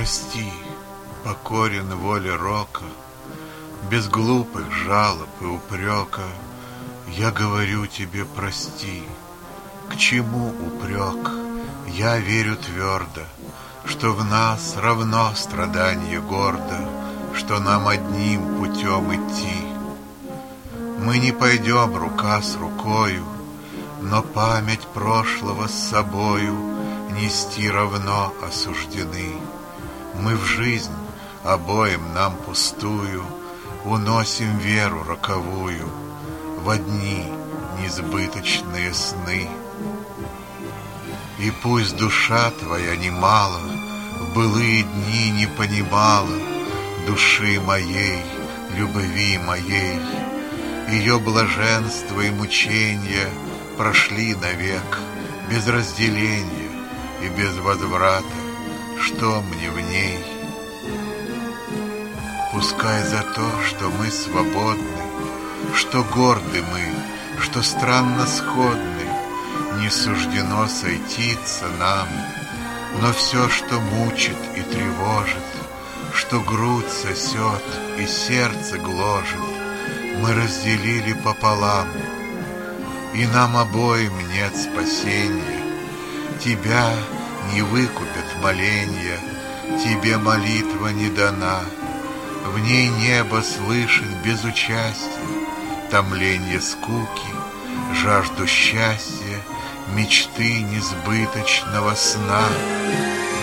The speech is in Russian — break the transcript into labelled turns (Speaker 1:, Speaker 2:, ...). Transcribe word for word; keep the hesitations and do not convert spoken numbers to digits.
Speaker 1: Прости, покорен воле рока, без глупых жалоб и упрека. Я говорю тебе, прости. К чему упрек? Я верю твердо, что в нас равно страдание гордо, что нам одним путем идти. Мы не пойдем рука с рукою, но память прошлого с собою нести равно осуждены. Мы в жизнь обоим нам пустую уносим веру роковую в одни несбыточные сны. И пусть душа твоя немало в былые дни не понимала души моей, любви моей, ее блаженство и мучения прошли навек без разделения и без возврата. Что мне в ней? Пускай за то, что мы свободны, что горды мы, что странно сходны, не суждено сойтиться нам, но все, что мучит и тревожит, что грудь сосет и сердце гложет, мы разделили пополам, и нам обоим нет спасения. Тебя не выкупят моленья, тебе молитва не дана, в ней небо слышит без участия томление скуки, жажду счастья, мечты несбыточного сна.